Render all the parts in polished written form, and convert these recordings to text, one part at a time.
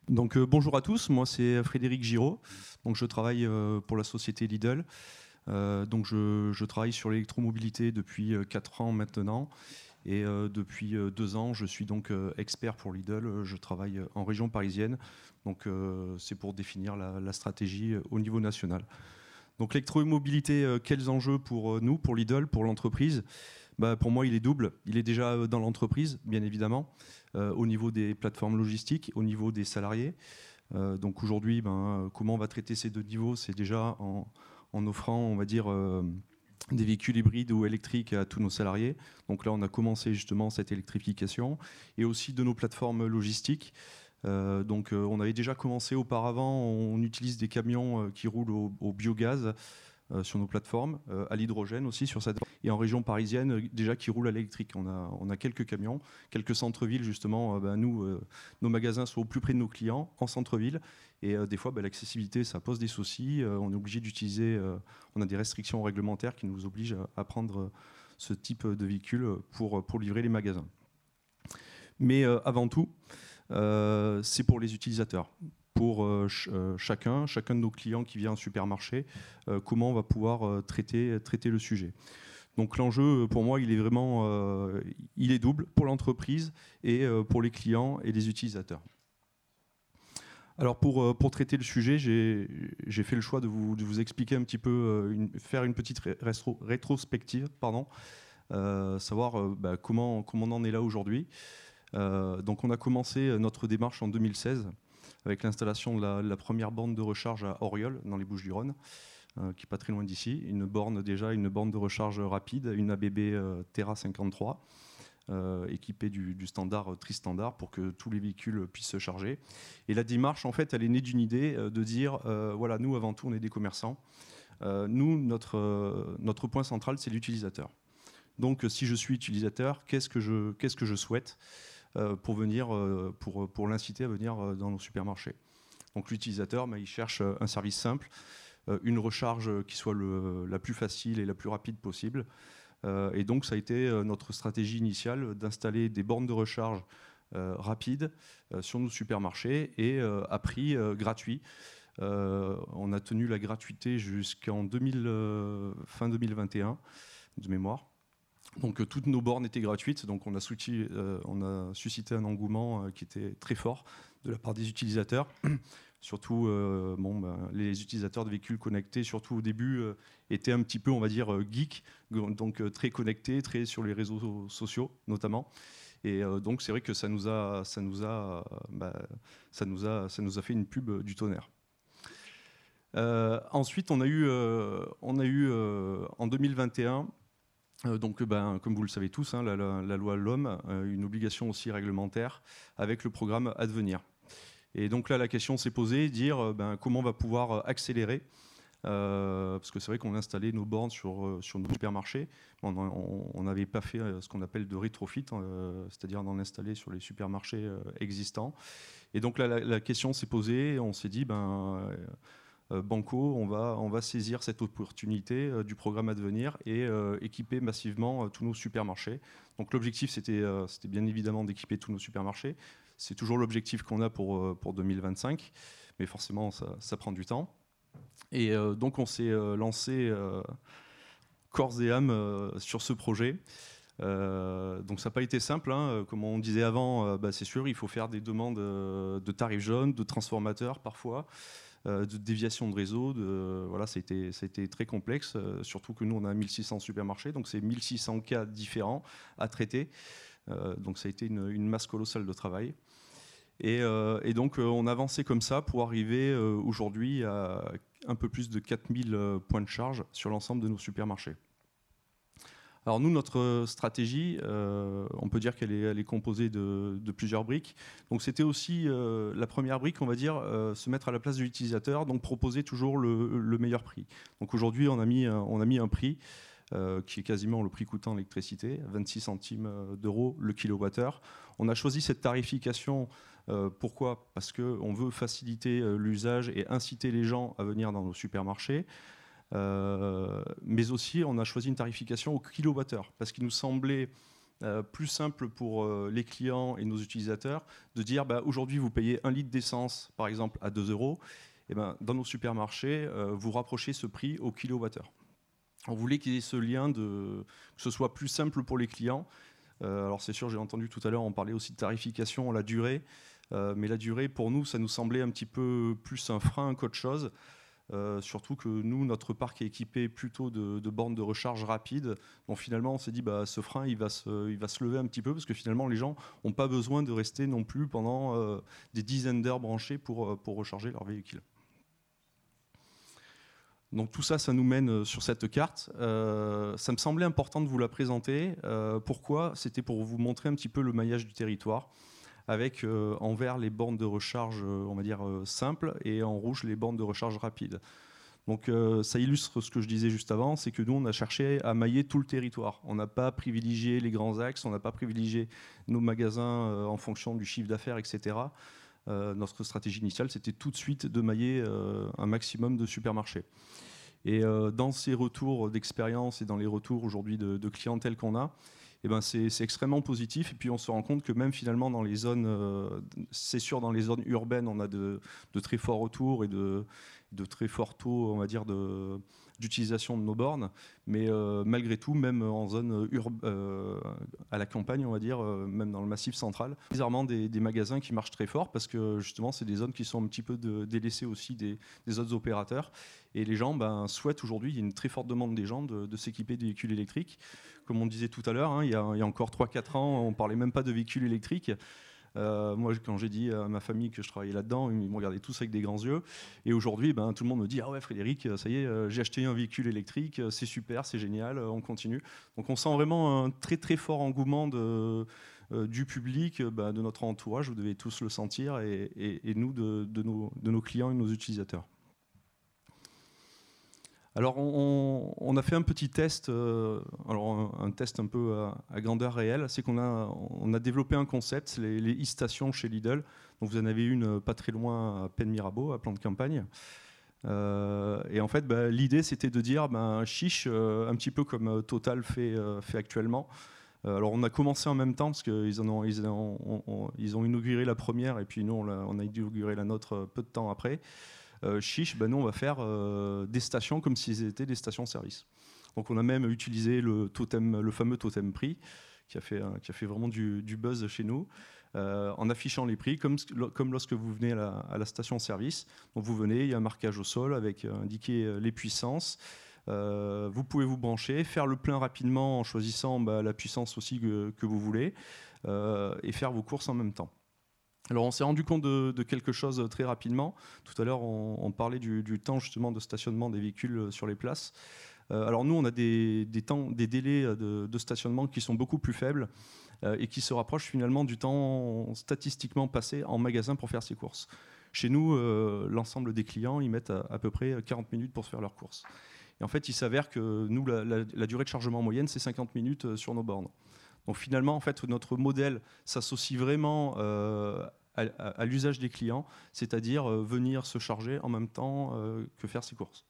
Donc bonjour à tous, moi c'est Frédéric Giraud, donc je travaille pour la société Lidl. Donc je travaille sur l'électromobilité depuis 4 ans maintenant et depuis 2 ans je suis donc expert pour Lidl. Je travaille en région parisienne, donc c'est pour définir la stratégie au niveau national. Donc l'électromobilité, quels enjeux pour nous, pour Lidl, pour l'entreprise? Pour moi, il est double. Il est déjà dans l'entreprise, bien évidemment, au niveau des plateformes logistiques, au niveau des salariés. Donc aujourd'hui, comment on va traiter ces deux niveaux? C'est déjà en offrant, on va dire, des véhicules hybrides ou électriques à tous nos salariés. Donc là, on a commencé justement cette électrification. Et aussi de nos plateformes logistiques. On avait déjà commencé auparavant, on utilise des camions qui roulent au biogaz sur nos plateformes, à l'hydrogène aussi sur cette, et en région parisienne déjà qui roulent à l'électrique. On a quelques camions, quelques centres-villes justement. Nos magasins sont au plus près de nos clients en centre-ville et des fois l'accessibilité ça pose des soucis. On est obligé d'utiliser, on a des restrictions réglementaires qui nous obligent à prendre ce type de véhicule pour livrer les magasins. Mais avant tout, c'est pour les utilisateurs. Pour chacun de nos clients qui vient au supermarché, comment on va pouvoir traiter le sujet. Donc l'enjeu, pour moi, il est vraiment il est double pour l'entreprise et pour les clients et les utilisateurs. Alors pour traiter le sujet, j'ai fait le choix de vous expliquer un petit peu, faire une petite rétrospective, savoir comment on en est là aujourd'hui. Donc on a commencé notre démarche en 2016 avec l'installation de la première borne de recharge à Auriol, dans les Bouches-du-Rhône, qui n'est pas très loin d'ici. Une borne de recharge rapide, une ABB Terra 53, équipée du standard Tri-Standard pour que tous les véhicules puissent se charger. Et la démarche, en fait, elle est née d'une idée de dire, voilà, nous, avant tout, on est des commerçants. Nous, notre point central, c'est l'utilisateur. Donc, si je suis utilisateur, qu'est-ce que je souhaite pour venir, pour l'inciter à venir dans nos supermarchés. Donc l'utilisateur, il cherche un service simple, une recharge qui soit la plus facile et la plus rapide possible. Et donc ça a été notre stratégie initiale d'installer des bornes de recharge rapides sur nos supermarchés et à prix gratuit. On a tenu la gratuité jusqu'en fin 2021 de mémoire. Donc toutes nos bornes étaient gratuites, donc on a suscité un engouement qui était très fort de la part des utilisateurs. Surtout, les utilisateurs de véhicules connectés, surtout au début, étaient un petit peu, on va dire, geeks, donc très connectés, très sur les réseaux sociaux notamment. Et donc c'est vrai que ça nous a fait une pub du tonnerre. Ensuite, on a eu en 2021. Comme vous le savez tous, la loi L'Homme, une obligation aussi réglementaire avec le programme Advenir. Et donc là, la question s'est posée, dire comment on va pouvoir accélérer, parce que c'est vrai qu'on a installé nos bornes sur nos supermarchés. On n'avait pas fait ce qu'on appelle de rétrofit, c'est-à-dire d'en installer sur les supermarchés existants. Et donc là, la question s'est posée, on s'est dit, Banco, on va saisir cette opportunité du programme Advenir et équiper massivement tous nos supermarchés. Donc l'objectif, c'était bien évidemment d'équiper tous nos supermarchés. C'est toujours l'objectif qu'on a pour 2025, mais forcément, ça prend du temps. Et donc on s'est lancé corps et âme sur ce projet. Donc ça n'a pas été simple, comme on disait avant, c'est sûr, il faut faire des demandes de tarifs jaunes, de transformateurs parfois, de déviation de réseau, ça a été très complexe, surtout que nous on a 1600 supermarchés, donc c'est 1600 cas différents à traiter, donc ça a été une masse colossale de travail. Et donc on avançait comme ça pour arriver aujourd'hui à un peu plus de 4000 points de charge sur l'ensemble de nos supermarchés. Alors nous, notre stratégie, on peut dire qu'elle est composée de plusieurs briques. Donc c'était aussi la première brique, on va dire, se mettre à la place de l'utilisateur, donc proposer toujours le meilleur prix. Donc aujourd'hui, on a mis un prix qui est quasiment le prix coûtant l'électricité, 26 centimes d'euros le kilowattheure. On a choisi cette tarification, pourquoi ? Parce qu'on veut faciliter l'usage et inciter les gens à venir dans nos supermarchés. Mais aussi, on a choisi une tarification au kilowattheure parce qu'il nous semblait plus simple pour les clients et nos utilisateurs de dire aujourd'hui vous payez 1 litre d'essence par exemple à 2 euros, et dans nos supermarchés vous rapprochez ce prix au kilowattheure. On voulait qu'il y ait ce lien, que ce soit plus simple pour les clients. Alors c'est sûr, j'ai entendu tout à l'heure, on parlait aussi de tarification, la durée, mais la durée pour nous ça nous semblait un petit peu plus un frein qu'autre chose. Surtout que nous, notre parc est équipé plutôt de bornes de recharge rapide. Donc finalement, on s'est dit, ce frein, il va se lever un petit peu parce que finalement, les gens n'ont pas besoin de rester non plus pendant des dizaines d'heures branchés pour recharger leur véhicule. Donc tout ça, ça nous mène sur cette carte. Ça me semblait important de vous la présenter. Pourquoi ? C'était pour vous montrer un petit peu le maillage du territoire, avec en vert les bornes de recharge, on va dire, simples, et en rouge les bornes de recharge rapides. Donc ça illustre ce que je disais juste avant, c'est que nous, on a cherché à mailler tout le territoire. On n'a pas privilégié les grands axes, on n'a pas privilégié nos magasins en fonction du chiffre d'affaires, etc. Notre stratégie initiale, c'était tout de suite de mailler un maximum de supermarchés. Et dans ces retours d'expérience et dans les retours aujourd'hui de clientèle qu'on a, c'est extrêmement positif. Et puis on se rend compte que même finalement dans les zones, c'est sûr dans les zones urbaines, on a de très forts retours et de très forts taux, on va dire, d'utilisation de nos bornes. Mais malgré tout, même en zone à la campagne, on va dire, même dans le Massif central, bizarrement des magasins qui marchent très fort parce que justement c'est des zones qui sont un petit peu délaissées aussi des autres opérateurs. Et les gens souhaitent aujourd'hui, il y a une très forte demande des gens de s'équiper de véhicules électriques. Comme on disait tout à l'heure, il y a encore 3-4 ans, on ne parlait même pas de véhicules électriques. Moi, quand j'ai dit à ma famille que je travaillais là-dedans, ils me regardaient tous avec des grands yeux. Et aujourd'hui, tout le monde me dit « Ah ouais, Frédéric, ça y est, j'ai acheté un véhicule électrique, c'est super, c'est génial, on continue. » Donc on sent vraiment un très très fort engouement du public, de notre entourage, vous devez tous le sentir, et nous, de nos clients et de nos utilisateurs. Alors on a fait un petit test, un test un peu à grandeur réelle, c'est qu'on a développé un concept, les e-stations chez Lidl. Donc vous en avez une pas très loin à Pennes-Mirabeau, à Plan de Campagne. Et en fait, l'idée c'était de dire chiche, un petit peu comme Total fait actuellement. Alors on a commencé en même temps parce qu'ils ont inauguré la première et puis nous on a inauguré la nôtre peu de temps après. Chiche, nous on va faire des stations comme si c'était des stations-service. Donc on a même utilisé le fameux totem prix qui a fait vraiment du buzz chez nous, en affichant les prix comme lorsque vous venez à la station-service. Donc vous venez, il y a un marquage au sol avec indiqué les puissances. Vous pouvez vous brancher, faire le plein rapidement en choisissant la puissance aussi que vous voulez et faire vos courses en même temps. Alors on s'est rendu compte de quelque chose très rapidement. Tout à l'heure on parlait du temps justement de stationnement des véhicules sur les places. Alors nous on a des délais de stationnement qui sont beaucoup plus faibles et qui se rapprochent finalement du temps statistiquement passé en magasin pour faire ses courses. Chez nous, l'ensemble des clients ils mettent à peu près 40 minutes pour se faire leurs courses. Et en fait il s'avère que nous la durée de chargement moyenne c'est 50 minutes sur nos bornes. Donc finalement en fait notre modèle s'associe vraiment à l'usage des clients, c'est-à-dire venir se charger en même temps que faire ses courses.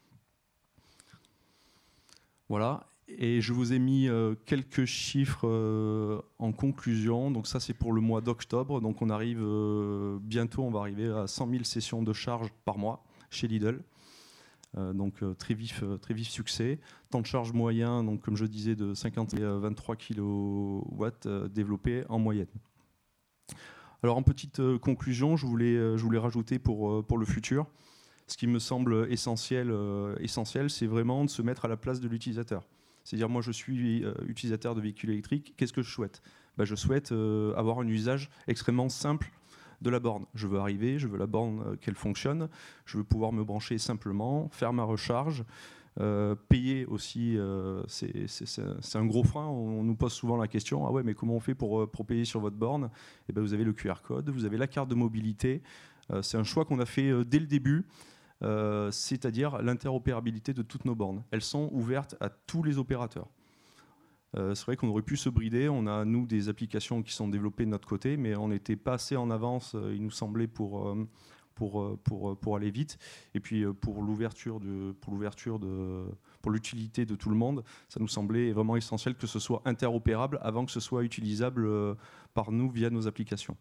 Voilà, et je vous ai mis quelques chiffres en conclusion. Donc ça c'est pour le mois d'octobre, donc on arrive bientôt, on va arriver à 100 000 sessions de charge par mois chez Lidl. Donc très vif succès. Temps de charge moyen, donc comme je disais, de 50 et 23 kW développé en moyenne. Alors en petite conclusion, je voulais rajouter pour le futur, ce qui me semble essentiel, c'est vraiment de se mettre à la place de l'utilisateur. C'est-à-dire moi je suis utilisateur de véhicules électriques, qu'est-ce que je souhaite ? Je souhaite avoir un usage extrêmement simple de la borne. Je veux arriver, je veux la borne qu'elle fonctionne, je veux pouvoir me brancher simplement, faire ma recharge, payer aussi, c'est un gros frein. On nous pose souvent la question, ah ouais, mais comment on fait pour payer sur votre borne ? Eh bien, vous avez le QR code, vous avez la carte de mobilité. C'est un choix qu'on a fait dès le début, c'est-à-dire l'interopérabilité de toutes nos bornes. Elles sont ouvertes à tous les opérateurs. C'est vrai qu'on aurait pu se brider, on a nous des applications qui sont développées de notre côté, mais on n'était pas assez en avance, il nous semblait, pour pour aller vite. Et puis pour l'utilité de tout le monde, ça nous semblait vraiment essentiel que ce soit interopérable avant que ce soit utilisable par nous via nos applications.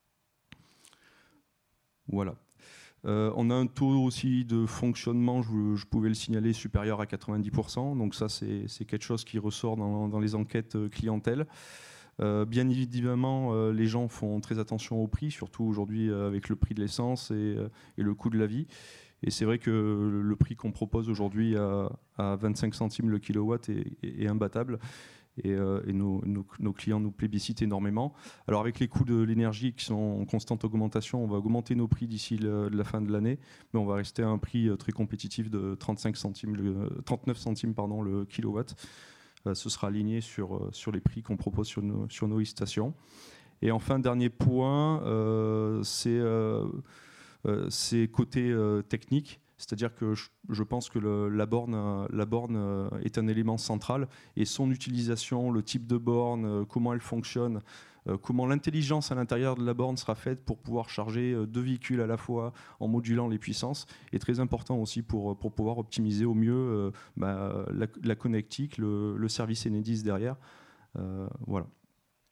Voilà. On a un taux aussi de fonctionnement, je pouvais le signaler, supérieur à 90%. Donc ça, c'est quelque chose qui ressort dans les enquêtes clientèle. Bien évidemment, les gens font très attention au prix, surtout aujourd'hui avec le prix de l'essence et le coût de la vie. Et c'est vrai que le prix qu'on propose aujourd'hui à 25 centimes le kilowatt est imbattable. Et nos clients nous plébiscitent énormément. Alors avec les coûts de l'énergie qui sont en constante augmentation, on va augmenter nos prix d'ici la fin de l'année, mais on va rester à un prix très compétitif de 39 centimes le kilowatt. Ce sera aligné sur les prix qu'on propose sur nos e-stations. Et enfin, dernier point, c'est côté technique. C'est-à-dire que je pense que la borne est un élément central et son utilisation, le type de borne, comment elle fonctionne, comment l'intelligence à l'intérieur de la borne sera faite pour pouvoir charger 2 véhicules à la fois en modulant les puissances est très important aussi pour pouvoir optimiser au mieux la connectique, le service Enedis derrière. Voilà.